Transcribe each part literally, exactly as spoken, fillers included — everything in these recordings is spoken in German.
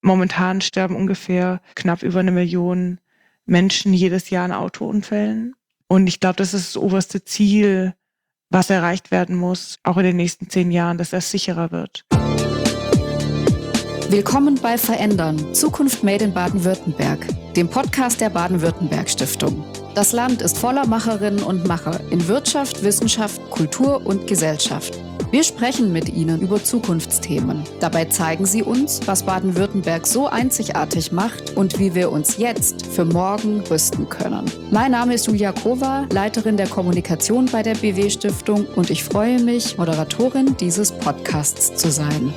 Momentan sterben ungefähr knapp über eine Million Menschen jedes Jahr in Autounfällen. Und ich glaube, das ist das oberste Ziel, was erreicht werden muss, auch in den nächsten zehn Jahren, dass es sicherer wird. Willkommen bei Verändern, Zukunft Made in Baden-Württemberg, dem Podcast der Baden-Württemberg-Stiftung. Das Land ist voller Macherinnen und Macher in Wirtschaft, Wissenschaft, Kultur und Gesellschaft. Wir sprechen mit ihnen über Zukunftsthemen. Dabei zeigen sie uns, was Baden-Württemberg so einzigartig macht und wie wir uns jetzt für morgen rüsten können. Mein Name ist Julia Kova, Leiterin der Kommunikation bei der B W-Stiftung, und ich freue mich, Moderatorin dieses Podcasts zu sein.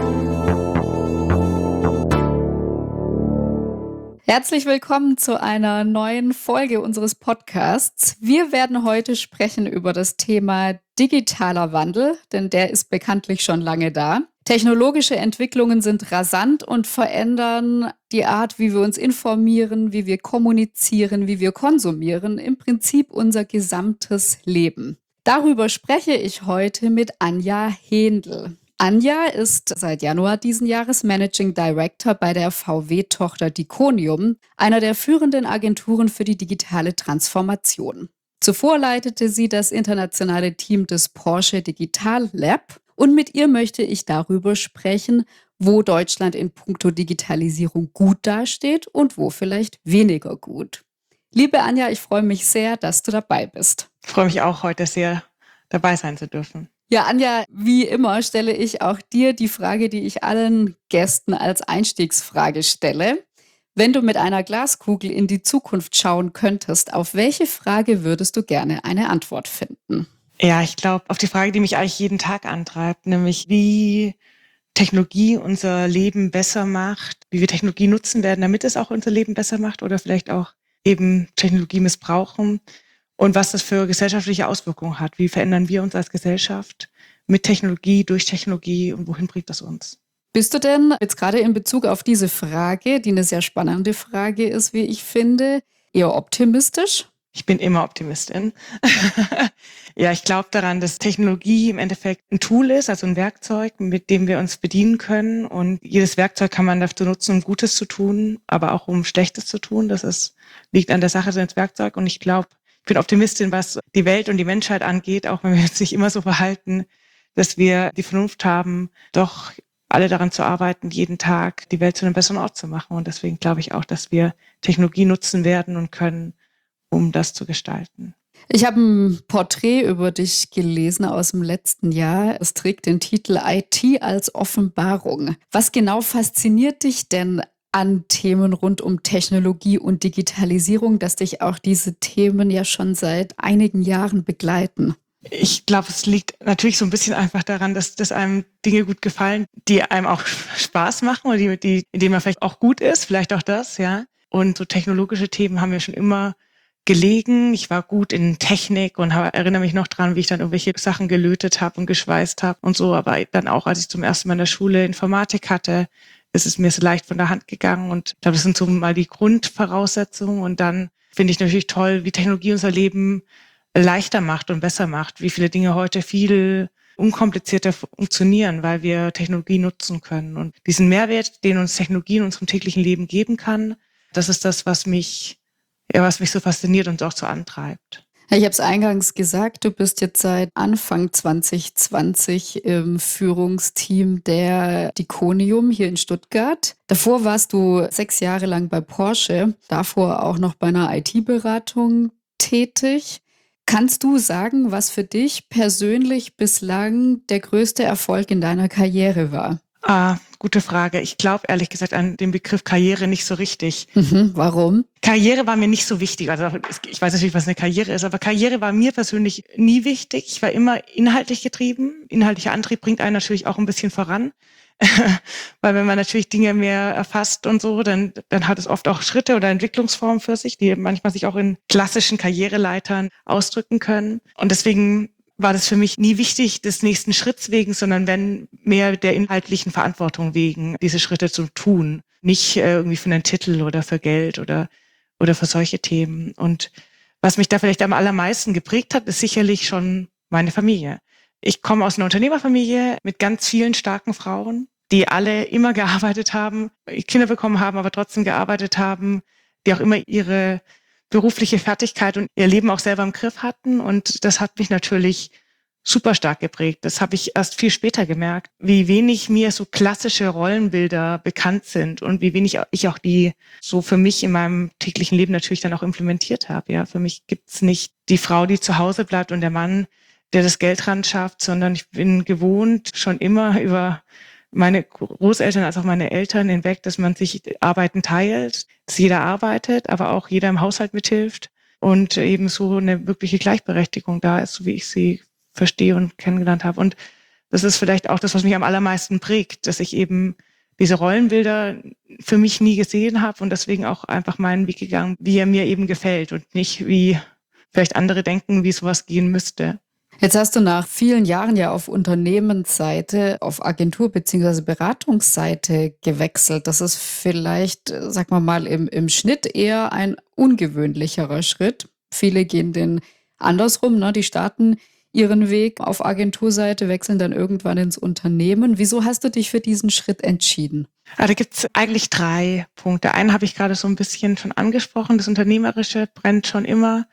Herzlich willkommen zu einer neuen Folge unseres Podcasts. Wir werden heute sprechen über das Thema digitaler Wandel, denn der ist bekanntlich schon lange da. Technologische Entwicklungen sind rasant und verändern die Art, wie wir uns informieren, wie wir kommunizieren, wie wir konsumieren, im Prinzip unser gesamtes Leben. Darüber spreche ich heute mit Anja Hendl. Anja ist seit Januar diesen Jahres Managing Director bei der V W-Tochter Diconium, einer der führenden Agenturen für die digitale Transformation. Zuvor leitete sie das internationale Team des Porsche Digital Lab, und mit ihr möchte ich darüber sprechen, wo Deutschland in puncto Digitalisierung gut dasteht und wo vielleicht weniger gut. Liebe Anja, ich freue mich sehr, dass du dabei bist. Ich freue mich auch, heute sehr dabei sein zu dürfen. Ja, Anja, wie immer stelle ich auch dir die Frage, die ich allen Gästen als Einstiegsfrage stelle. Wenn du mit einer Glaskugel in die Zukunft schauen könntest, auf welche Frage würdest du gerne eine Antwort finden? Ja, ich glaube, auf die Frage, die mich eigentlich jeden Tag antreibt, nämlich wie Technologie unser Leben besser macht, wie wir Technologie nutzen werden, damit es auch unser Leben besser macht, oder vielleicht auch eben Technologie missbrauchen. Und was das für gesellschaftliche Auswirkungen hat. Wie verändern wir uns als Gesellschaft mit Technologie, durch Technologie, und wohin bringt das uns? Bist du denn jetzt gerade in Bezug auf diese Frage, die eine sehr spannende Frage ist, wie ich finde, eher optimistisch? Ich bin immer Optimistin. Ja, ich glaube daran, dass Technologie im Endeffekt ein Tool ist, also ein Werkzeug, mit dem wir uns bedienen können. Und jedes Werkzeug kann man dafür nutzen, um Gutes zu tun, aber auch um Schlechtes zu tun. Das ist, liegt an der Sache des Werkzeugs. Und ich glaube, ich bin Optimistin, was die Welt und die Menschheit angeht, auch wenn wir uns nicht immer so verhalten, dass wir die Vernunft haben, doch alle daran zu arbeiten, jeden Tag die Welt zu einem besseren Ort zu machen. Und deswegen glaube ich auch, dass wir Technologie nutzen werden und können, um das zu gestalten. Ich habe ein Porträt über dich gelesen aus dem letzten Jahr. Es trägt den Titel I T als Offenbarung. Was genau fasziniert dich denn an Themen rund um Technologie und Digitalisierung, dass dich auch diese Themen ja schon seit einigen Jahren begleiten? Ich glaube, es liegt natürlich so ein bisschen einfach daran, dass, dass einem Dinge gut gefallen, die einem auch Spaß machen oder die, die, in denen man vielleicht auch gut ist, vielleicht auch das, ja. Und so technologische Themen haben mir schon immer gelegen. Ich war gut in Technik und habe, erinnere mich noch dran, wie ich dann irgendwelche Sachen gelötet habe und geschweißt habe und so. Aber dann auch, als ich zum ersten Mal in der Schule Informatik hatte, ist es mir so leicht von der Hand gegangen. Und ich glaube, das sind so mal die Grundvoraussetzungen. Und dann finde ich natürlich toll, wie Technologie unser Leben leichter macht und besser macht, wie viele Dinge heute viel unkomplizierter funktionieren, weil wir Technologie nutzen können. Und diesen Mehrwert, den uns Technologie in unserem täglichen Leben geben kann, das ist das, was mich, ja, was mich so fasziniert und auch so antreibt. Ich habe es eingangs gesagt, du bist jetzt seit Anfang zwanzig zwanzig im Führungsteam der Diconium hier in Stuttgart. Davor warst du sechs Jahre lang bei Porsche, davor auch noch bei einer I T-Beratung tätig. Kannst du sagen, was für dich persönlich bislang der größte Erfolg in deiner Karriere war? Ah, gute Frage. Ich glaube ehrlich gesagt an den Begriff Karriere nicht so richtig. Mhm, warum? Karriere war mir nicht so wichtig. Also ich weiß natürlich, was eine Karriere ist, aber Karriere war mir persönlich nie wichtig. Ich war immer inhaltlich getrieben. Inhaltlicher Antrieb bringt einen natürlich auch ein bisschen voran. Weil wenn man natürlich Dinge mehr erfasst und so, dann, dann hat es oft auch Schritte oder Entwicklungsformen für sich, die manchmal sich auch in klassischen Karriereleitern ausdrücken können. Und deswegen war das für mich nie wichtig des nächsten Schritts wegen, sondern wenn mehr der inhaltlichen Verantwortung wegen, diese Schritte zu tun. Nicht äh, irgendwie für einen Titel oder für Geld oder, oder für solche Themen. Und was mich da vielleicht am allermeisten geprägt hat, ist sicherlich schon meine Familie. Ich komme aus einer Unternehmerfamilie mit ganz vielen starken Frauen, die alle immer gearbeitet haben, Kinder bekommen haben, aber trotzdem gearbeitet haben, die auch immer ihre berufliche Fertigkeit und ihr Leben auch selber im Griff hatten. Und das hat mich natürlich super stark geprägt. Das habe ich erst viel später gemerkt, wie wenig mir so klassische Rollenbilder bekannt sind und wie wenig ich auch die so für mich in meinem täglichen Leben natürlich dann auch implementiert habe. Ja, für mich gibt's nicht die Frau, die zu Hause bleibt und der Mann, der das Geld ran schafft, sondern ich bin gewohnt schon immer über meine Großeltern als auch meine Eltern hinweg, dass man sich Arbeiten teilt, dass jeder arbeitet, aber auch jeder im Haushalt mithilft und eben so eine wirkliche Gleichberechtigung da ist, so wie ich sie verstehe und kennengelernt habe. Und das ist vielleicht auch das, was mich am allermeisten prägt, dass ich eben diese Rollenbilder für mich nie gesehen habe und deswegen auch einfach meinen Weg gegangen, wie er mir eben gefällt und nicht wie vielleicht andere denken, wie sowas gehen müsste. Jetzt hast du nach vielen Jahren ja auf Unternehmensseite, auf Agentur- bzw. Beratungsseite gewechselt. Das ist vielleicht, sagen wir mal, im, im Schnitt eher ein ungewöhnlicherer Schritt. Viele gehen den andersrum, ne? Die starten ihren Weg auf Agenturseite, wechseln dann irgendwann ins Unternehmen. Wieso hast du dich für diesen Schritt entschieden? Ah, da gibt's eigentlich drei Punkte. Einen habe ich gerade so ein bisschen schon angesprochen. Das Unternehmerische brennt schon immer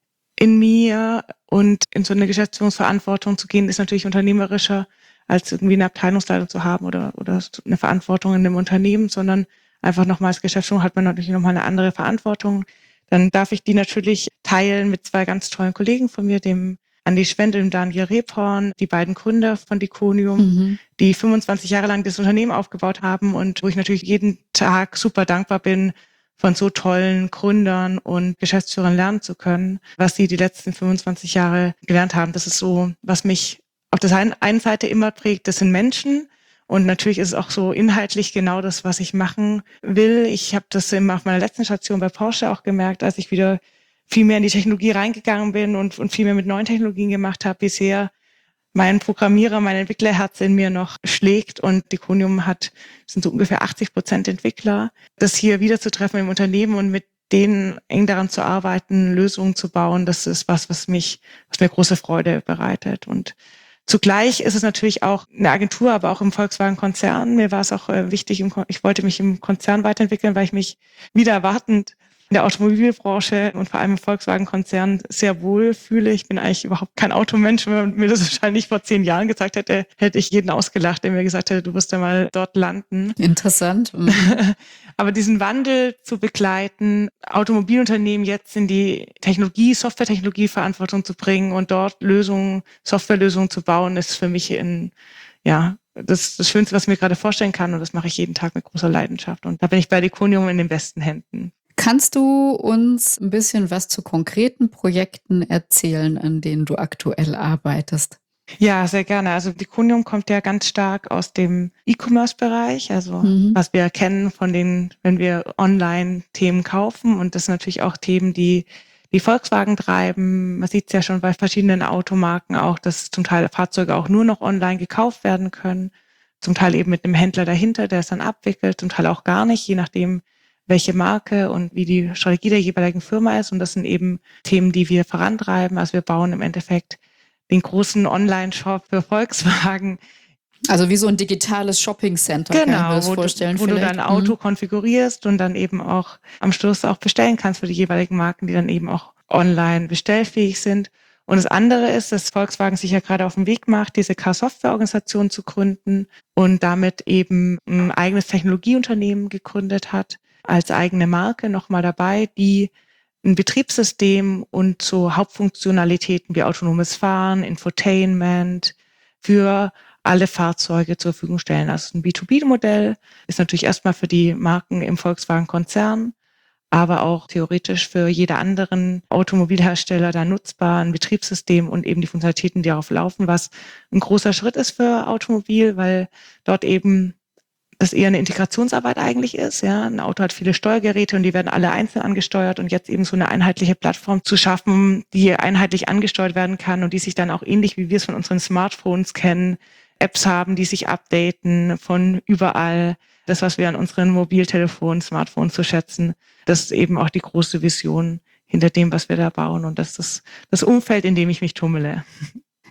in mir und in so eine Geschäftsführungsverantwortung zu gehen, ist natürlich unternehmerischer, als irgendwie eine Abteilungsleitung zu haben oder, oder eine Verantwortung in einem Unternehmen, sondern einfach nochmal als Geschäftsführung hat man natürlich nochmal eine andere Verantwortung. Dann darf ich die natürlich teilen mit zwei ganz tollen Kollegen von mir, dem Andi Schwend und dem Daniel Rebhorn, die beiden Gründer von Diconium, mhm. die fünfundzwanzig Jahre lang das Unternehmen aufgebaut haben und wo ich natürlich jeden Tag super dankbar bin, von so tollen Gründern und Geschäftsführern lernen zu können, was sie die letzten fünfundzwanzig Jahre gelernt haben. Das ist so, was mich auf der einen Seite immer prägt, das sind Menschen. Und natürlich ist es auch so inhaltlich genau das, was ich machen will. Ich habe das immer auf meiner letzten Station bei Porsche auch gemerkt, als ich wieder viel mehr in die Technologie reingegangen bin und, und viel mehr mit neuen Technologien gemacht habe, wie sehr mein Programmierer, mein Entwicklerherz in mir noch schlägt und Diconium hat, sind so ungefähr achtzig Prozent Entwickler. Das hier wiederzutreffen im Unternehmen und mit denen eng daran zu arbeiten, Lösungen zu bauen, das ist was, was mich, was mir große Freude bereitet. Und zugleich ist es natürlich auch eine Agentur, aber auch im Volkswagen-Konzern. Mir war es auch wichtig, ich wollte mich im Konzern weiterentwickeln, weil ich mich wieder erwartend in der Automobilbranche und vor allem im Volkswagen-Konzern sehr wohl fühle. Ich bin eigentlich überhaupt kein Automensch. Wenn man mir das wahrscheinlich vor zehn Jahren gesagt hätte, hätte ich jeden ausgelacht, der mir gesagt hätte, du wirst ja mal dort landen. Interessant. Mhm. Aber diesen Wandel zu begleiten, Automobilunternehmen jetzt in die Technologie, Softwaretechnologie-Verantwortung zu bringen und dort Lösungen, Softwarelösungen zu bauen, ist für mich in, ja, das, das Schönste, was ich mir gerade vorstellen kann. Und das mache ich jeden Tag mit großer Leidenschaft. Und da bin ich bei Diconium in den besten Händen. Kannst du uns ein bisschen was zu konkreten Projekten erzählen, an denen du aktuell arbeitest? Ja, sehr gerne. Also Diconium kommt ja ganz stark aus dem E-Commerce-Bereich, also mhm. was wir kennen von den, wenn wir Online-Themen kaufen. Und das sind natürlich auch Themen, die die Volkswagen treiben. Man sieht es ja schon bei verschiedenen Automarken auch, dass zum Teil Fahrzeuge auch nur noch online gekauft werden können. Zum Teil eben mit einem Händler dahinter, der es dann abwickelt, zum Teil auch gar nicht, je nachdem, welche Marke und wie die Strategie der jeweiligen Firma ist. Und das sind eben Themen, die wir vorantreiben. Also wir bauen im Endeffekt den großen Online-Shop für Volkswagen. Also wie so ein digitales Shopping-Center, genau, kann ich mir das wo vorstellen. Du, wo vielleicht. du dein Auto mhm. konfigurierst und dann eben auch am Schluss auch bestellen kannst für die jeweiligen Marken, die dann eben auch online bestellfähig sind. Und das andere ist, dass Volkswagen sich ja gerade auf den Weg macht, diese Car-Software-Organisation zu gründen und damit eben ein eigenes Technologieunternehmen gegründet hat, als eigene Marke nochmal dabei, die ein Betriebssystem und so Hauptfunktionalitäten wie autonomes Fahren, Infotainment für alle Fahrzeuge zur Verfügung stellen. Also ein B zwei B-Modell ist natürlich erstmal für die Marken im Volkswagen-Konzern, aber auch theoretisch für jede anderen Automobilhersteller da nutzbar, ein Betriebssystem und eben die Funktionalitäten, die darauf laufen, was ein großer Schritt ist für Automobil, weil dort eben das eher eine Integrationsarbeit eigentlich ist. Ja, ein Auto hat viele Steuergeräte und die werden alle einzeln angesteuert und jetzt eben so eine einheitliche Plattform zu schaffen, die einheitlich angesteuert werden kann und die sich dann auch ähnlich wie wir es von unseren Smartphones kennen, Apps haben, die sich updaten von überall. Das, was wir an unseren Mobiltelefonen, Smartphones zu schätzen, das ist eben auch die große Vision hinter dem, was wir da bauen und das ist das Umfeld, in dem ich mich tummele.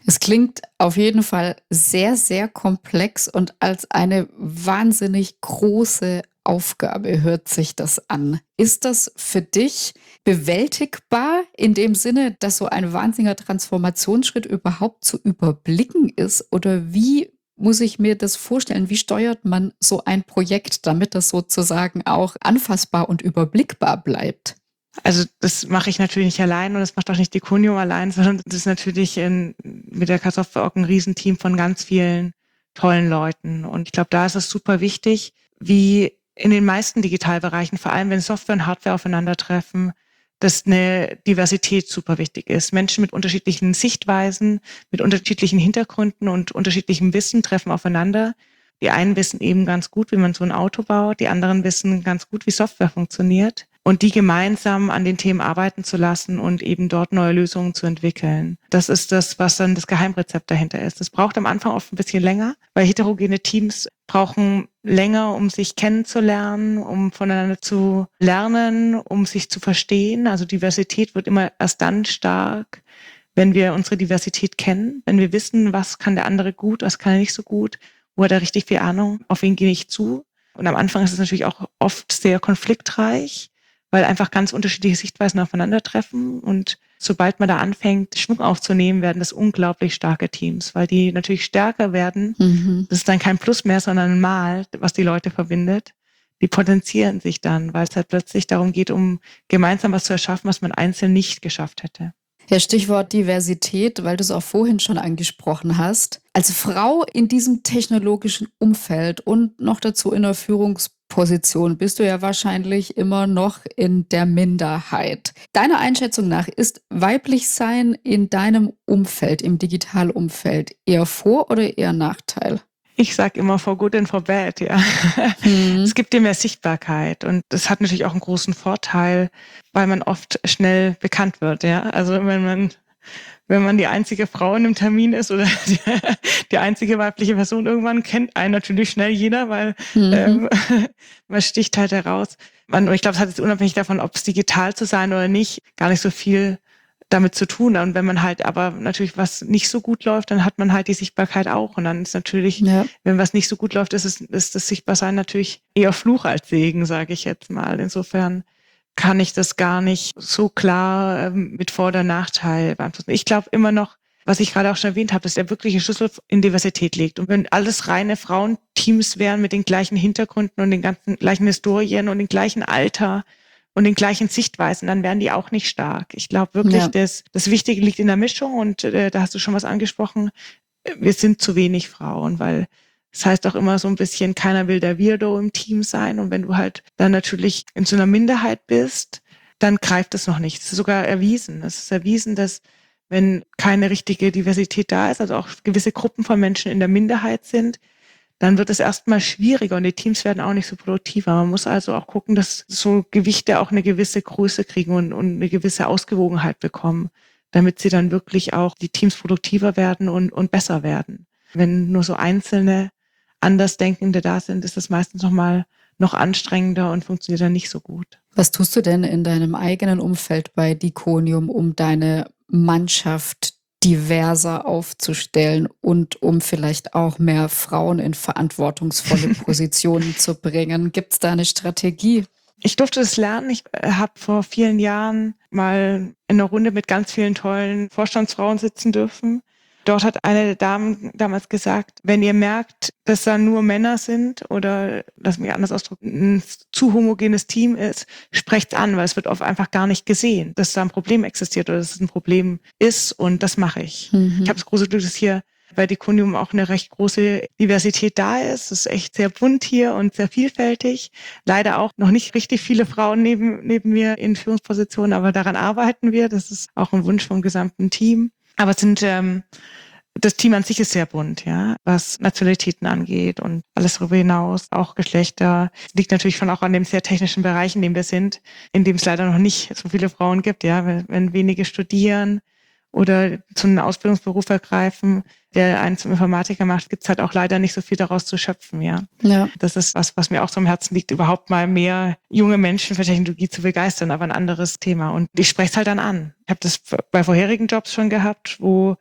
Es klingt auf jeden Fall sehr, sehr komplex und als eine wahnsinnig große Aufgabe hört sich das an. Ist das für dich bewältigbar in dem Sinne, dass so ein wahnsinniger Transformationsschritt überhaupt zu überblicken ist? Oder wie muss ich mir das vorstellen? Wie steuert man so ein Projekt, damit das sozusagen auch anfassbar und überblickbar bleibt? Also das mache ich natürlich nicht allein und das macht auch nicht die Kunium allein, sondern das ist natürlich in, mit der K-Software auch ein Riesenteam von ganz vielen tollen Leuten. Und ich glaube, da ist es super wichtig, wie in den meisten Digitalbereichen, vor allem wenn Software und Hardware aufeinandertreffen, dass eine Diversität super wichtig ist. Menschen mit unterschiedlichen Sichtweisen, mit unterschiedlichen Hintergründen und unterschiedlichem Wissen treffen aufeinander. Die einen wissen eben ganz gut, wie man so ein Auto baut, die anderen wissen ganz gut, wie Software funktioniert. Und die gemeinsam an den Themen arbeiten zu lassen und eben dort neue Lösungen zu entwickeln. Das ist das, was dann das Geheimrezept dahinter ist. Das braucht am Anfang oft ein bisschen länger, weil heterogene Teams brauchen länger, um sich kennenzulernen, um voneinander zu lernen, um sich zu verstehen. Also Diversität wird immer erst dann stark, wenn wir unsere Diversität kennen, wenn wir wissen, was kann der andere gut, was kann er nicht so gut, wo hat er richtig viel Ahnung, auf wen gehe ich zu. Und am Anfang ist es natürlich auch oft sehr konfliktreich, weil einfach ganz unterschiedliche Sichtweisen aufeinandertreffen. Und sobald man da anfängt, Schwung aufzunehmen, werden das unglaublich starke Teams, weil die natürlich stärker werden. Mhm. Das ist dann kein Plus mehr, sondern ein Mal, was die Leute verbindet. Die potenzieren sich dann, weil es halt plötzlich darum geht, um gemeinsam was zu erschaffen, was man einzeln nicht geschafft hätte. Ja, Stichwort Diversität, weil du es auch vorhin schon angesprochen hast. Als Frau in diesem technologischen Umfeld und noch dazu in der Führungsposition bist du ja wahrscheinlich immer noch in der Minderheit. Deiner Einschätzung nach ist weiblich sein in deinem Umfeld, im Digitalumfeld, eher Vor- oder eher Nachteil? Ich sag immer for good and for bad, ja. Mhm. Es gibt dir mehr Sichtbarkeit und das hat natürlich auch einen großen Vorteil, weil man oft schnell bekannt wird, ja. Also wenn man, wenn man die einzige Frau in einem Termin ist oder die, die einzige weibliche Person, irgendwann kennt einen natürlich schnell jeder, weil mhm. ähm, man sticht halt heraus. Man, und ich glaube, es hat jetzt unabhängig davon, ob es digital zu sein oder nicht, gar nicht so viel damit zu tun. Und wenn man halt aber natürlich was nicht so gut läuft, dann hat man halt die Sichtbarkeit auch. Und dann ist natürlich, ja. wenn was nicht so gut läuft, ist, es, ist das Sichtbarsein natürlich eher Fluch als Segen, sage ich jetzt mal. Insofern kann ich das gar nicht so klar ähm, mit Vor- oder Nachteil beantworten. Ich glaube immer noch, was ich gerade auch schon erwähnt habe, dass der wirkliche Schlüssel in Diversität liegt. Und wenn alles reine Frauenteams wären mit den gleichen Hintergründen und den ganzen gleichen Historien und dem gleichen Alter und den gleichen Sichtweisen, dann wären die auch nicht stark. Ich glaube wirklich, ja. das, das Wichtige liegt in der Mischung und äh, da hast du schon was angesprochen. Wir sind zu wenig Frauen, weil das heißt auch immer so ein bisschen, keiner will der Weirdo im Team sein. Und wenn du halt dann natürlich in so einer Minderheit bist, dann greift es noch nicht. Es ist sogar erwiesen. Es ist erwiesen, dass wenn keine richtige Diversität da ist, also auch gewisse Gruppen von Menschen in der Minderheit sind, dann wird es erstmal schwieriger und die Teams werden auch nicht so produktiver. Man muss also auch gucken, dass so Gewichte auch eine gewisse Größe kriegen und, und eine gewisse Ausgewogenheit bekommen, damit sie dann wirklich auch die Teams produktiver werden und, und besser werden. Wenn nur so einzelne Andersdenkende da sind, ist das meistens nochmal noch anstrengender und funktioniert dann nicht so gut. Was tust du denn in deinem eigenen Umfeld bei Diconium, um deine Mannschaft diverser aufzustellen und um vielleicht auch mehr Frauen in verantwortungsvolle Positionen zu bringen? Gibt es da eine Strategie? Ich durfte das lernen. Ich habe vor vielen Jahren mal in einer Runde mit ganz vielen tollen Vorstandsfrauen sitzen dürfen. Dort hat eine der Damen damals gesagt, wenn ihr merkt, dass da nur Männer sind oder, lass mich anders ausdrücken, ein zu homogenes Team ist, sprecht's an, weil es wird oft einfach gar nicht gesehen, dass da ein Problem existiert oder dass es ein Problem ist und das mache ich. Mhm. Ich habe das große Glück, dass hier bei Diconium auch eine recht große Diversität da ist. Es ist echt sehr bunt hier und sehr vielfältig. Leider auch noch nicht richtig viele Frauen neben, neben mir in Führungspositionen, aber daran arbeiten wir. Das ist auch ein Wunsch vom gesamten Team. Aber es sind, ähm, das Team an sich ist sehr bunt, ja, was Nationalitäten angeht und alles darüber hinaus, auch Geschlechter. Das liegt natürlich schon auch an dem sehr technischen Bereich, in dem wir sind, in dem es leider noch nicht so viele Frauen gibt, ja, wenn, wenn wenige studieren oder zu einem Ausbildungsberuf ergreifen, der einen zum Informatiker macht, gibt es halt auch leider nicht so viel daraus zu schöpfen, ja. ja. Das ist was, was mir auch so am Herzen liegt, überhaupt mal mehr junge Menschen für Technologie zu begeistern, aber ein anderes Thema. Und ich spreche es halt dann an. Ich habe das bei vorherigen Jobs schon gehabt, wo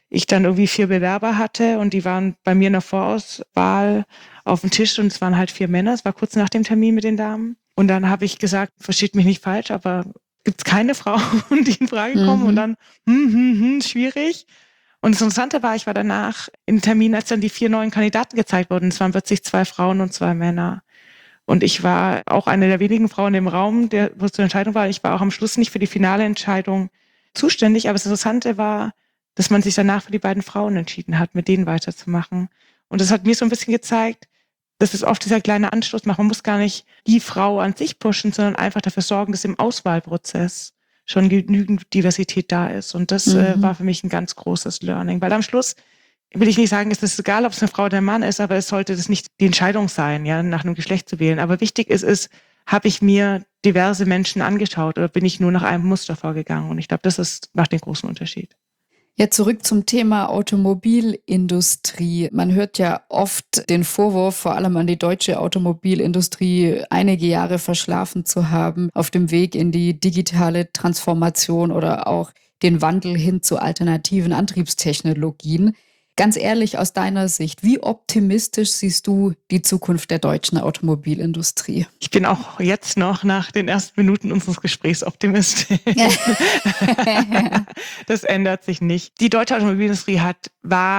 ich dann irgendwie vier Bewerber hatte und die waren bei mir in der Vorauswahl auf dem Tisch und es waren halt vier Männer. Es war kurz nach dem Termin mit den Damen. Und dann habe ich gesagt, versteht mich nicht falsch, aber gibt es keine Frauen, die in Frage kommen? Mhm. Und dann, hm, hm, hm, schwierig. Und das Interessante war, ich war danach im Termin, als dann die vier neuen Kandidaten gezeigt wurden. Es waren plötzlich zwei Frauen und zwei Männer. Und ich war auch eine der wenigen Frauen im Raum, der, wo es zur Entscheidung war. Ich war auch am Schluss nicht für die finale Entscheidung zuständig. Aber das Interessante war, dass man sich danach für die beiden Frauen entschieden hat, mit denen weiterzumachen. Und das hat mir so ein bisschen gezeigt, dass es oft dieser kleine Anstoß macht. Man muss gar nicht die Frau an sich pushen, sondern einfach dafür sorgen, dass im Auswahlprozess schon genügend Diversität da ist. Und das Mhm. äh, war für mich ein ganz großes Learning. Weil am Schluss will ich nicht sagen, es ist egal, ob es eine Frau oder ein Mann ist, aber es sollte das nicht die Entscheidung sein, ja, nach einem Geschlecht zu wählen. Aber wichtig ist es, habe ich mir diverse Menschen angeschaut oder bin ich nur nach einem Muster vorgegangen? Und ich glaube, das ist, macht den großen Unterschied. Ja, zurück zum Thema Automobilindustrie. Man hört ja oft den Vorwurf, vor allem an die deutsche Automobilindustrie, einige Jahre verschlafen zu haben auf dem Weg in die digitale Transformation oder auch den Wandel hin zu alternativen Antriebstechnologien. Ganz ehrlich, aus deiner Sicht, wie optimistisch siehst du die Zukunft der deutschen Automobilindustrie? Ich bin auch jetzt noch nach den ersten Minuten unseres Gesprächs optimistisch. Das ändert sich nicht. Die deutsche Automobilindustrie hat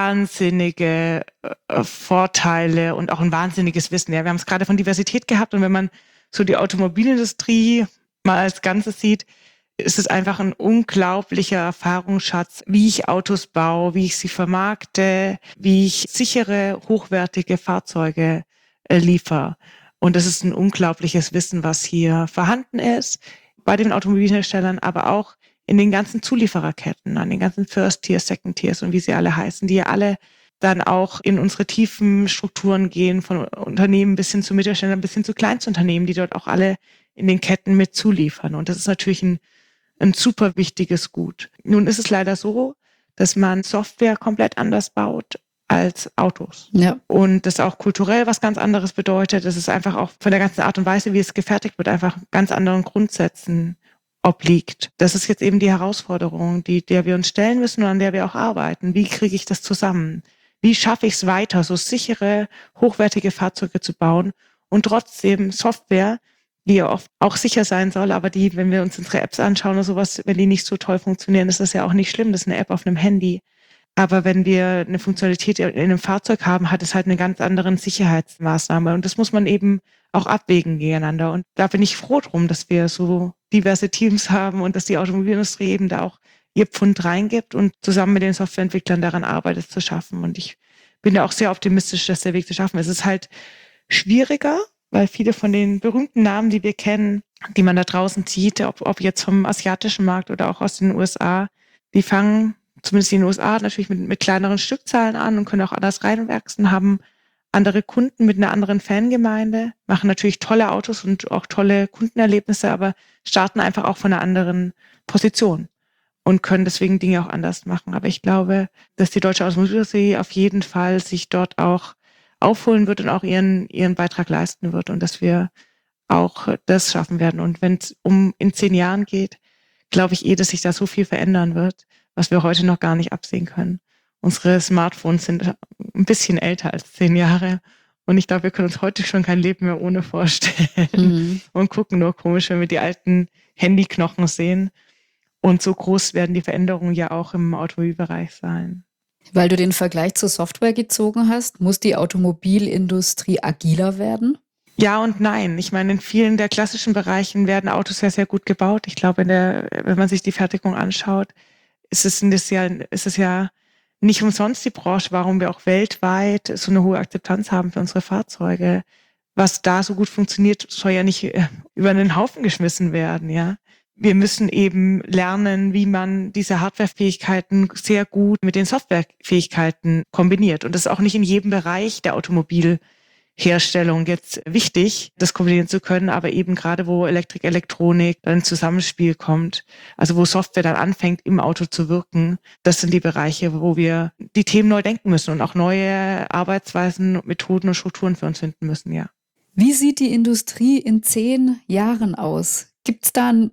wahnsinnige äh, Vorteile und auch ein wahnsinniges Wissen. Ja, wir haben es gerade von Diversität gehabt und wenn man so die Automobilindustrie mal als Ganzes sieht, ist es einfach ein unglaublicher Erfahrungsschatz, wie ich Autos baue, wie ich sie vermarkte, wie ich sichere, hochwertige Fahrzeuge äh, liefere. Und das ist ein unglaubliches Wissen, was hier vorhanden ist bei den Automobilherstellern, aber auch in den ganzen Zuliefererketten, an den ganzen First Tiers, Second Tiers und wie sie alle heißen, die ja alle dann auch in unsere tiefen Strukturen gehen, von Unternehmen bis hin zu Mittelständlern, bis hin zu Kleinstunternehmen, die dort auch alle in den Ketten mit zuliefern. Und das ist natürlich ein ein super wichtiges Gut. Nun ist es leider so, dass man Software komplett anders baut als Autos. Ja. Und das auch kulturell was ganz anderes bedeutet. Das ist einfach auch von der ganzen Art und Weise, wie es gefertigt wird, einfach ganz anderen Grundsätzen obliegt. Das ist jetzt eben die Herausforderung, die, der wir uns stellen müssen und an der wir auch arbeiten. Wie kriege ich das zusammen? Wie schaffe ich es weiter, so sichere, hochwertige Fahrzeuge zu bauen und trotzdem Software, die ja oft auch sicher sein soll, aber die, wenn wir uns unsere Apps anschauen oder sowas, wenn die nicht so toll funktionieren, ist das ja auch nicht schlimm. Das ist eine App auf einem Handy. Aber wenn wir eine Funktionalität in einem Fahrzeug haben, hat es halt eine ganz andere Sicherheitsmaßnahme. Und das muss man eben auch abwägen gegeneinander. Und da bin ich froh drum, dass wir so diverse Teams haben und dass die Automobilindustrie eben da auch ihr Pfund reingibt und zusammen mit den Softwareentwicklern daran arbeitet, es zu schaffen. Und ich bin da auch sehr optimistisch, dass der Weg zu schaffen ist. Es ist halt schwieriger, weil viele von den berühmten Namen, die wir kennen, die man da draußen sieht, ob, ob jetzt vom asiatischen Markt oder auch aus den U S A, die fangen zumindest in den U S A natürlich mit, mit kleineren Stückzahlen an und können auch anders reinwachsen, haben andere Kunden mit einer anderen Fangemeinde, machen natürlich tolle Autos und auch tolle Kundenerlebnisse, aber starten einfach auch von einer anderen Position und können deswegen Dinge auch anders machen. Aber ich glaube, dass die deutsche Automobilindustrie auf jeden Fall sich dort auch aufholen wird und auch ihren, ihren Beitrag leisten wird und dass wir auch das schaffen werden. Und wenn es um in zehn Jahren geht, glaube ich eh, dass sich da so viel verändern wird, was wir heute noch gar nicht absehen können. Unsere Smartphones sind ein bisschen älter als zehn Jahre und ich glaube, wir können uns heute schon kein Leben mehr ohne vorstellen mhm. und gucken nur komisch, wenn wir die alten Handyknochen sehen. Und so groß werden die Veränderungen ja auch im Automobilbereich sein. Weil du den Vergleich zur Software gezogen hast, muss die Automobilindustrie agiler werden? Ja und nein. Ich meine, in vielen der klassischen Bereichen werden Autos ja sehr gut gebaut. Ich glaube, in der, wenn man sich die Fertigung anschaut, ist es, ist ja, ist es ja nicht umsonst die Branche, warum wir auch weltweit so eine hohe Akzeptanz haben für unsere Fahrzeuge. Was da so gut funktioniert, soll ja nicht über den Haufen geschmissen werden, ja. Wir müssen eben lernen, wie man diese Hardwarefähigkeiten sehr gut mit den Softwarefähigkeiten kombiniert. Und das ist auch nicht in jedem Bereich der Automobilherstellung jetzt wichtig, das kombinieren zu können, aber eben gerade wo Elektrik, Elektronik dann ins Zusammenspiel kommt, also wo Software dann anfängt, im Auto zu wirken, das sind die Bereiche, wo wir die Themen neu denken müssen und auch neue Arbeitsweisen, Methoden und Strukturen für uns finden müssen, ja. Wie sieht die Industrie in zehn Jahren aus? Gibt es da ein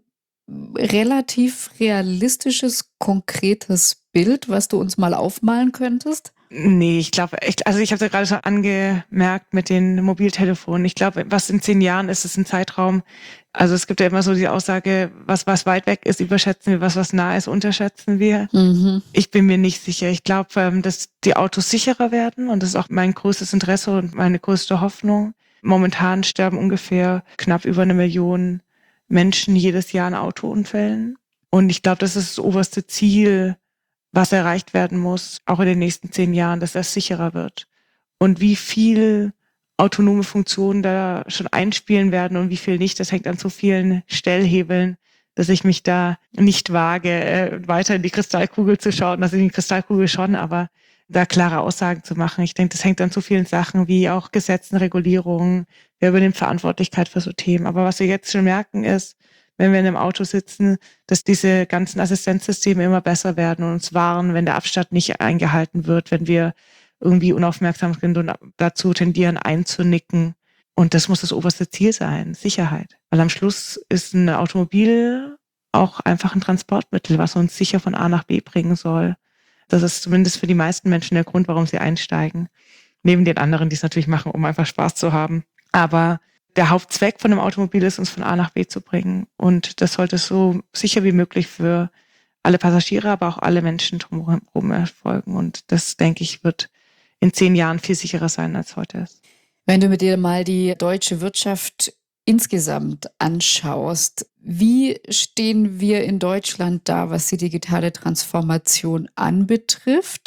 relativ realistisches, konkretes Bild, was du uns mal aufmalen könntest? Nee, ich glaube echt, also ich habe es ja gerade schon angemerkt mit den Mobiltelefonen. Ich glaube, was in zehn Jahren ist, ist ein Zeitraum. Also es gibt ja immer so die Aussage, was was weit weg ist, überschätzen wir, was was nah ist, unterschätzen wir. Mhm. Ich bin mir nicht sicher. Ich glaube, dass die Autos sicherer werden und das ist auch mein größtes Interesse und meine größte Hoffnung. Momentan sterben ungefähr knapp über eine Million Menschen jedes Jahr in Autounfällen. Und ich glaube, das ist das oberste Ziel, was erreicht werden muss, auch in den nächsten zehn Jahren, dass das sicherer wird. Und wie viel autonome Funktionen da schon einspielen werden und wie viel nicht, das hängt an so vielen Stellhebeln, dass ich mich da nicht wage, äh, weiter in die Kristallkugel zu schauen. Das ist die Kristallkugel schon, aber da klare Aussagen zu machen. Ich denke, das hängt an so vielen Sachen wie auch Gesetzen, Regulierungen. Wer übernimmt Verantwortlichkeit für so Themen? Aber was wir jetzt schon merken ist, wenn wir in einem Auto sitzen, dass diese ganzen Assistenzsysteme immer besser werden und uns warnen, wenn der Abstand nicht eingehalten wird, wenn wir irgendwie unaufmerksam sind und dazu tendieren einzunicken. Und das muss das oberste Ziel sein, Sicherheit. Weil am Schluss ist ein Automobil auch einfach ein Transportmittel, was uns sicher von A nach B bringen soll. Das ist zumindest für die meisten Menschen der Grund, warum sie einsteigen. Neben den anderen, die es natürlich machen, um einfach Spaß zu haben. Aber der Hauptzweck von einem Automobil ist, uns von A nach B zu bringen. Und das sollte so sicher wie möglich für alle Passagiere, aber auch alle Menschen drumherum erfolgen. Und das, denke ich, wird in zehn Jahren viel sicherer sein, als heute ist. Wenn du mit dir mal die deutsche Wirtschaft insgesamt anschaust, wie stehen wir in Deutschland da, was die digitale Transformation anbetrifft?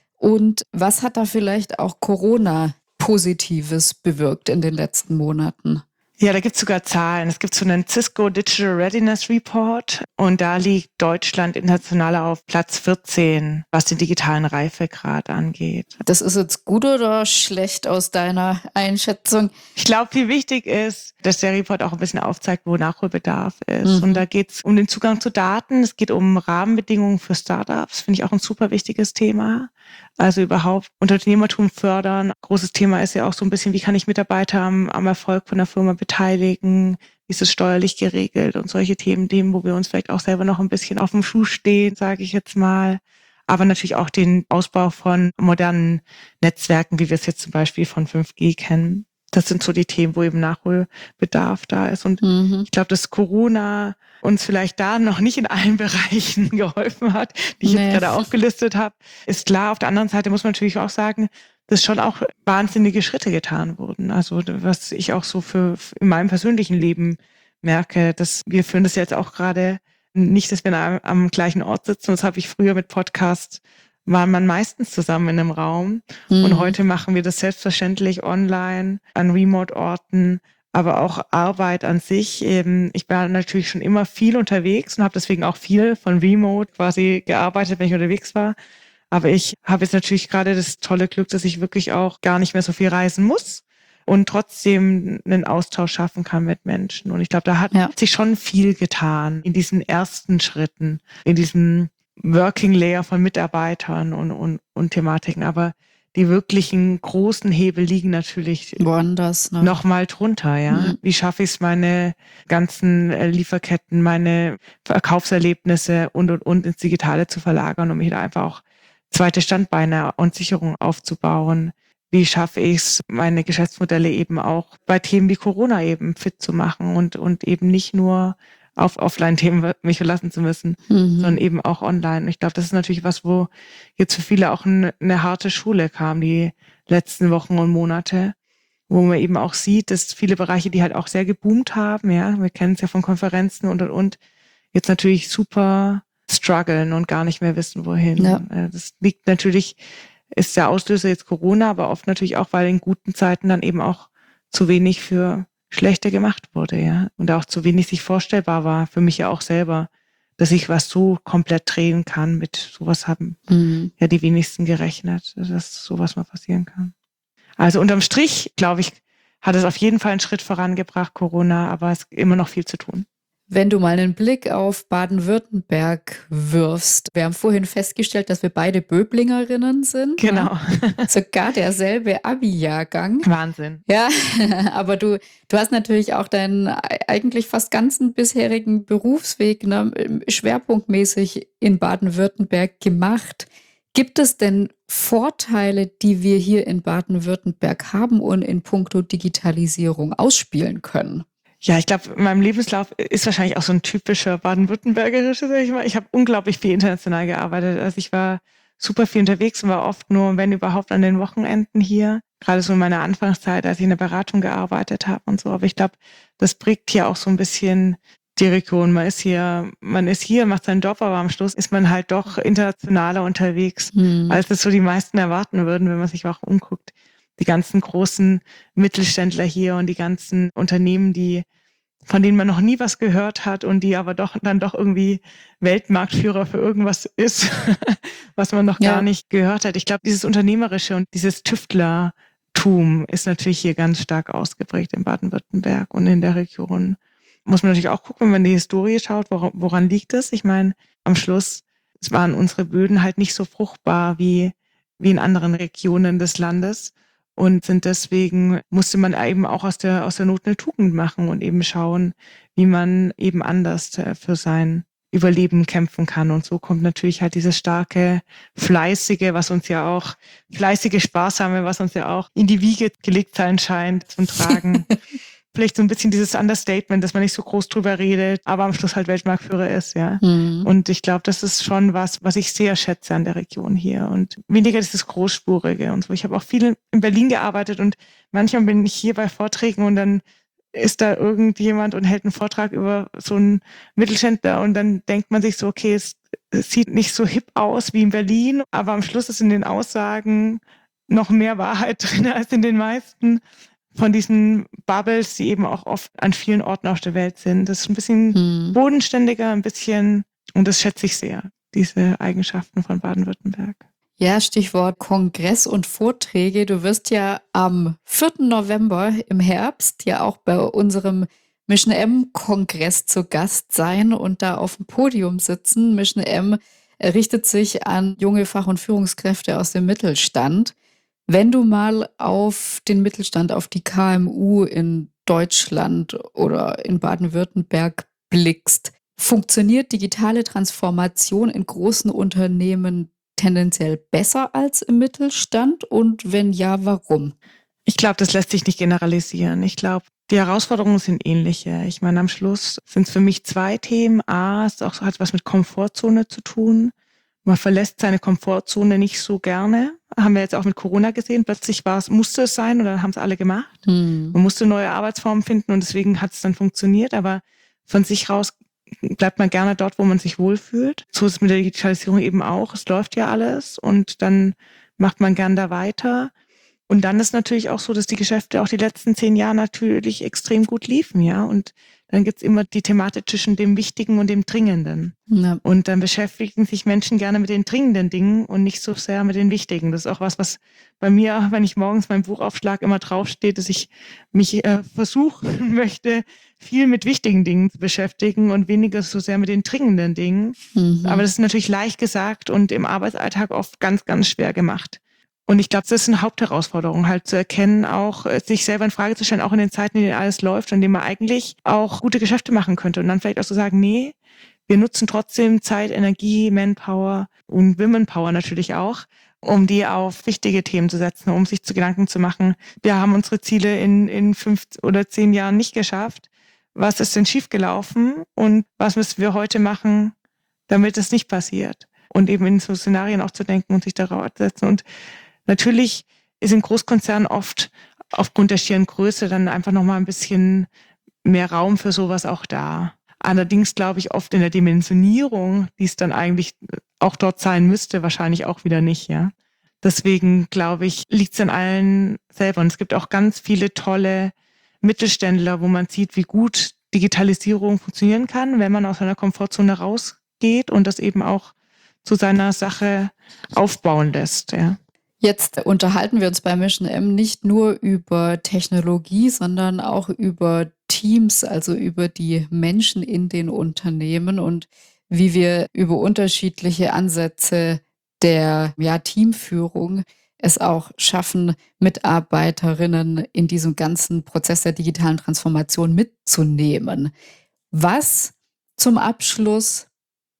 Und was hat da vielleicht auch Corona Positives bewirkt in den letzten Monaten? Ja, da gibt's sogar Zahlen. Es gibt so einen Cisco Digital Readiness Report und da liegt Deutschland international auf Platz vierzehn, was den digitalen Reifegrad angeht. Das ist jetzt gut oder schlecht aus deiner Einschätzung? Ich glaube, viel wichtig ist, dass der Report auch ein bisschen aufzeigt, wo Nachholbedarf ist. Mhm. Und da geht's um den Zugang zu Daten, es geht um Rahmenbedingungen für Startups, finde ich auch ein super wichtiges Thema. Also überhaupt Unternehmertum fördern. Großes Thema ist ja auch so ein bisschen, wie kann ich Mitarbeiter am, am Erfolg von der Firma beteiligen? Wie ist es steuerlich geregelt? Und solche Themen, Themen, wo wir uns vielleicht auch selber noch ein bisschen auf dem Schuh stehen, sage ich jetzt mal. Aber natürlich auch den Ausbau von modernen Netzwerken, wie wir es jetzt zum Beispiel von fünf G kennen. Das sind so die Themen, wo eben Nachholbedarf da ist. Und mhm. ich glaube, dass Corona uns vielleicht da noch nicht in allen Bereichen geholfen hat, die ich nee. jetzt gerade aufgelistet habe, ist klar. Auf der anderen Seite muss man natürlich auch sagen, dass schon auch wahnsinnige Schritte getan wurden. Also was ich auch so für in meinem persönlichen Leben merke, dass wir führen das jetzt auch gerade nicht, dass wir am, am gleichen Ort sitzen. Das habe ich früher mit Podcast, war man meistens zusammen in einem Raum. Mhm. Und heute machen wir das selbstverständlich online an Remote-Orten, aber auch Arbeit an sich. Eben, ich war natürlich schon immer viel unterwegs und habe deswegen auch viel von Remote quasi gearbeitet, wenn ich unterwegs war. Aber ich habe jetzt natürlich gerade das tolle Glück, dass ich wirklich auch gar nicht mehr so viel reisen muss und trotzdem einen Austausch schaffen kann mit Menschen. Und ich glaube, da hat ja. sich schon viel getan in diesen ersten Schritten, in diesem Working Layer von Mitarbeitern und, und, und Thematiken. Aber die wirklichen großen Hebel liegen natürlich woanders, ne? Noch mal drunter, ja. Mhm. Wie schaffe ich es, meine ganzen Lieferketten, meine Verkaufserlebnisse und, und, und ins Digitale zu verlagern, um hier da einfach auch zweite Standbeine und Sicherung aufzubauen? Wie schaffe ich es, meine Geschäftsmodelle eben auch bei Themen wie Corona eben fit zu machen und, und eben nicht nur auf Offline-Themen mich verlassen zu müssen, mhm. sondern eben auch online. Ich glaube, das ist natürlich was, wo jetzt für viele auch eine, eine harte Schule kam, die letzten Wochen und Monate, wo man eben auch sieht, dass viele Bereiche, die halt auch sehr geboomt haben, ja, wir kennen es ja von Konferenzen und, und, und, jetzt natürlich super strugglen und gar nicht mehr wissen, wohin. Ja. Das liegt natürlich, ist der Auslöser jetzt Corona, aber oft natürlich auch, weil in guten Zeiten dann eben auch zu wenig für schlechter gemacht wurde, ja. Und auch zu wenig sich vorstellbar war, für mich ja auch selber, dass ich was so komplett drehen kann. Mit sowas haben mhm. ja die wenigsten gerechnet, dass sowas mal passieren kann. Also unterm Strich, glaube ich, hat es auf jeden Fall einen Schritt vorangebracht, Corona, aber es ist immer noch viel zu tun. Wenn du mal einen Blick auf Baden-Württemberg wirfst, wir haben vorhin festgestellt, dass wir beide Böblingerinnen sind. Genau. Ne? Sogar derselbe Abi-Jahrgang. Wahnsinn. Ja, aber du, du hast natürlich auch deinen eigentlich fast ganzen bisherigen Berufsweg ne, schwerpunktmäßig in Baden-Württemberg gemacht. Gibt es denn Vorteile, die wir hier in Baden-Württemberg haben und in puncto Digitalisierung ausspielen können? Ja, ich glaube, in meinem Lebenslauf ist wahrscheinlich auch so ein typischer baden-württembergischer, sag ich mal. Ich habe unglaublich viel international gearbeitet. Also ich war super viel unterwegs und war oft nur, wenn überhaupt, an den Wochenenden hier. Gerade so in meiner Anfangszeit, als ich in der Beratung gearbeitet habe und so. Aber ich glaube, das prägt hier auch so ein bisschen die Region. Man ist hier, man ist hier, macht seinen Job, aber am Schluss ist man halt doch internationaler unterwegs, Hm. als es so die meisten erwarten würden, wenn man sich auch umguckt. Die ganzen großen Mittelständler hier und die ganzen Unternehmen, die, von denen man noch nie was gehört hat und die aber doch dann doch irgendwie Weltmarktführer für irgendwas ist, was man noch Ja. gar nicht gehört hat. Ich glaube, dieses Unternehmerische und dieses Tüftlertum ist natürlich hier ganz stark ausgeprägt in Baden-Württemberg und in der Region. Muss man natürlich auch gucken, wenn man die Historie schaut, woran, woran liegt es? Ich meine, am Schluss waren unsere Böden halt nicht so fruchtbar wie, wie in anderen Regionen des Landes. Und sind deswegen, musste man eben auch aus der, aus der Not eine Tugend machen und eben schauen, wie man eben anders für sein Überleben kämpfen kann. Und so kommt natürlich halt dieses starke, fleißige, was uns ja auch, fleißige, sparsame, was uns ja auch in die Wiege gelegt sein scheint, zum Tragen. Vielleicht so ein bisschen dieses Understatement, dass man nicht so groß drüber redet, aber am Schluss halt Weltmarktführer ist, ja. Hm. Und ich glaube, das ist schon was, was ich sehr schätze an der Region hier und weniger dieses Großspurige und so. Ich habe auch viel in Berlin gearbeitet und manchmal bin ich hier bei Vorträgen und dann ist da irgendjemand und hält einen Vortrag über so einen Mittelständler und dann denkt man sich so, okay, es, es sieht nicht so hip aus wie in Berlin, aber am Schluss ist in den Aussagen noch mehr Wahrheit drin als in den meisten von diesen Bubbles, die eben auch oft an vielen Orten auf der Welt sind. Das ist ein bisschen Hm. bodenständiger, ein bisschen, und das schätze ich sehr, diese Eigenschaften von Baden-Württemberg. Ja, Stichwort Kongress und Vorträge. Du wirst ja am vierten November im Herbst ja auch bei unserem Mission M-Kongress zu Gast sein und da auf dem Podium sitzen. Mission M richtet sich an junge Fach- und Führungskräfte aus dem Mittelstand. Wenn du mal auf den Mittelstand, auf die K M U in Deutschland oder in Baden-Württemberg blickst, funktioniert digitale Transformation in großen Unternehmen tendenziell besser als im Mittelstand? Und wenn ja, warum? Ich glaube, das lässt sich nicht generalisieren. Ich glaube, die Herausforderungen sind ähnliche. Ich meine, am Schluss sind es für mich zwei Themen. A, es auch, hat was mit Komfortzone zu tun. Man verlässt seine Komfortzone nicht so gerne. Haben wir jetzt auch mit Corona gesehen. Plötzlich war es, musste es sein und dann haben es alle gemacht. Hm. Man musste neue Arbeitsformen finden und deswegen hat es dann funktioniert. Aber von sich raus bleibt man gerne dort, wo man sich wohlfühlt. So ist es mit der Digitalisierung eben auch. Es läuft ja alles und dann macht man gern da weiter. Und dann ist natürlich auch so, dass die Geschäfte auch die letzten zehn Jahre natürlich extrem gut liefen, ja. Und dann gibt's immer die Thematik zwischen dem Wichtigen und dem Dringenden. Ja. Und dann beschäftigen sich Menschen gerne mit den dringenden Dingen und nicht so sehr mit den wichtigen. Das ist auch was, was bei mir, wenn ich morgens mein Buch aufschlage, immer draufsteht, dass ich mich äh, versuchen möchte, viel mit wichtigen Dingen zu beschäftigen und weniger so sehr mit den dringenden Dingen. Mhm. Aber das ist natürlich leicht gesagt und im Arbeitsalltag oft ganz, ganz schwer gemacht. Und ich glaube, das ist eine Hauptherausforderung, halt zu erkennen, auch äh, sich selber in Frage zu stellen, auch in den Zeiten, in denen alles läuft, in denen man eigentlich auch gute Geschäfte machen könnte. Und dann vielleicht auch zu sagen, nee, wir nutzen trotzdem Zeit, Energie, Manpower und Womenpower natürlich auch, um die auf wichtige Themen zu setzen, um sich zu Gedanken zu machen. Wir haben unsere Ziele in, in fünf oder zehn Jahren nicht geschafft. Was ist denn schiefgelaufen und was müssen wir heute machen, damit es nicht passiert? Und eben in so Szenarien auch zu denken und sich darauf zu setzen. Und natürlich ist in Großkonzernen oft aufgrund der schieren Größe dann einfach nochmal ein bisschen mehr Raum für sowas auch da. Allerdings glaube ich oft in der Dimensionierung, die es dann eigentlich auch dort sein müsste, wahrscheinlich auch wieder nicht, ja. Deswegen glaube ich, liegt es an allen selber. Und es gibt auch ganz viele tolle Mittelständler, wo man sieht, wie gut Digitalisierung funktionieren kann, wenn man aus einer Komfortzone rausgeht und das eben auch zu seiner Sache aufbauen lässt, ja. Jetzt unterhalten wir uns bei Mission M nicht nur über Technologie, sondern auch über Teams, also über die Menschen in den Unternehmen und wie wir über unterschiedliche Ansätze der ja, Teamführung es auch schaffen, Mitarbeiterinnen in diesem ganzen Prozess der digitalen Transformation mitzunehmen. Was zum Abschluss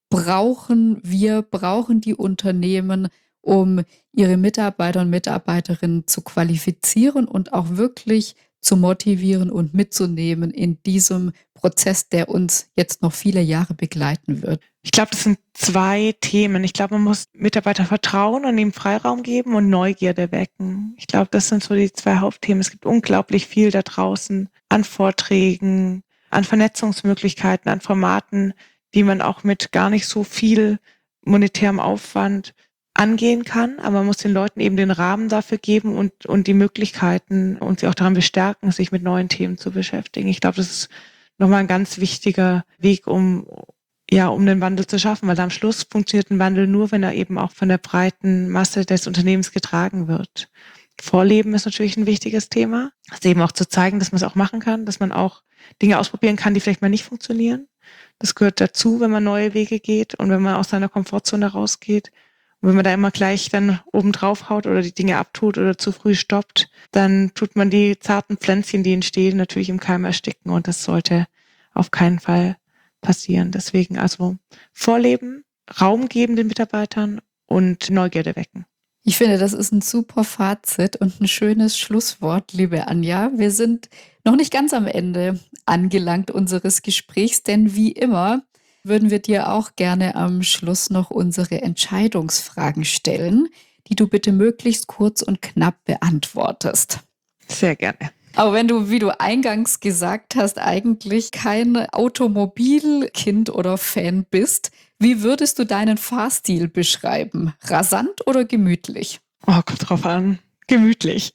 brauchen wir, brauchen die Unternehmen, um ihre Mitarbeiter und Mitarbeiterinnen zu qualifizieren und auch wirklich zu motivieren und mitzunehmen in diesem Prozess, der uns jetzt noch viele Jahre begleiten wird? Ich glaube, das sind zwei Themen. Ich glaube, man muss Mitarbeiter vertrauen und ihnen Freiraum geben und Neugierde wecken. Ich glaube, das sind so die zwei Hauptthemen. Es gibt unglaublich viel da draußen an Vorträgen, an Vernetzungsmöglichkeiten, an Formaten, die man auch mit gar nicht so viel monetärem Aufwand angehen kann, aber man muss den Leuten eben den Rahmen dafür geben und, und die Möglichkeiten und sie auch daran bestärken, sich mit neuen Themen zu beschäftigen. Ich glaube, das ist nochmal ein ganz wichtiger Weg, um, ja, um den Wandel zu schaffen, weil am Schluss funktioniert ein Wandel nur, wenn er eben auch von der breiten Masse des Unternehmens getragen wird. Vorleben ist natürlich ein wichtiges Thema. Also eben auch zu zeigen, dass man es auch machen kann, dass man auch Dinge ausprobieren kann, die vielleicht mal nicht funktionieren. Das gehört dazu, wenn man neue Wege geht und wenn man aus seiner Komfortzone rausgeht. Und wenn man da immer gleich dann oben drauf haut oder die Dinge abtut oder zu früh stoppt, dann tut man die zarten Pflänzchen, die entstehen, natürlich im Keim ersticken. Und das sollte auf keinen Fall passieren. Deswegen also Vorleben, Raum geben den Mitarbeitern und Neugierde wecken. Ich finde, das ist ein super Fazit und ein schönes Schlusswort, liebe Anja. Wir sind noch nicht ganz am Ende angelangt unseres Gesprächs, denn wie immer würden wir dir auch gerne am Schluss noch unsere Entscheidungsfragen stellen, die du bitte möglichst kurz und knapp beantwortest. Sehr gerne. Aber wenn du, wie du eingangs gesagt hast, eigentlich kein Automobilkind oder Fan bist, wie würdest du deinen Fahrstil beschreiben? Rasant oder gemütlich? Oh, kommt drauf an. Gemütlich.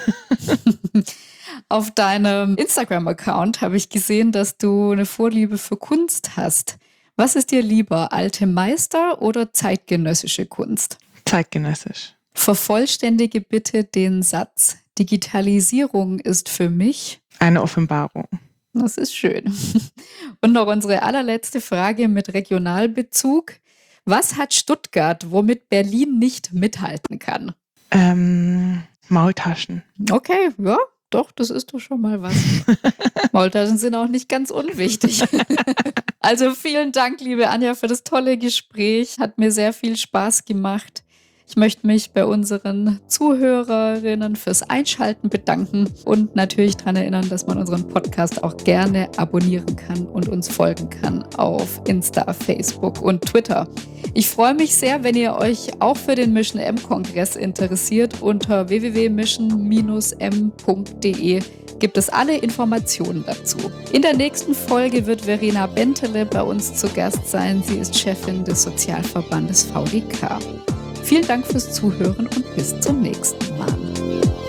Auf deinem Instagram-Account habe ich gesehen, dass du eine Vorliebe für Kunst hast. Was ist dir lieber, alte Meister oder zeitgenössische Kunst? Zeitgenössisch. Vervollständige bitte den Satz: Digitalisierung ist für mich eine Offenbarung. Das ist schön. Und noch unsere allerletzte Frage mit Regionalbezug. Was hat Stuttgart, womit Berlin nicht mithalten kann? Ähm, Maultaschen. Okay, ja, doch, das ist doch schon mal was. Maultaschen sind auch nicht ganz unwichtig. Also vielen Dank, liebe Anja, für das tolle Gespräch. Hat mir sehr viel Spaß gemacht. Ich möchte mich bei unseren Zuhörerinnen fürs Einschalten bedanken und natürlich daran erinnern, dass man unseren Podcast auch gerne abonnieren kann und uns folgen kann auf Insta, Facebook und Twitter. Ich freue mich sehr, wenn ihr euch auch für den Mission M-Kongress interessiert. Unter w w w punkt mission Bindestrich m punkt d e gibt es alle Informationen dazu. In der nächsten Folge wird Verena Bentele bei uns zu Gast sein. Sie ist Chefin des Sozialverbandes V D K. Vielen Dank fürs Zuhören und bis zum nächsten Mal.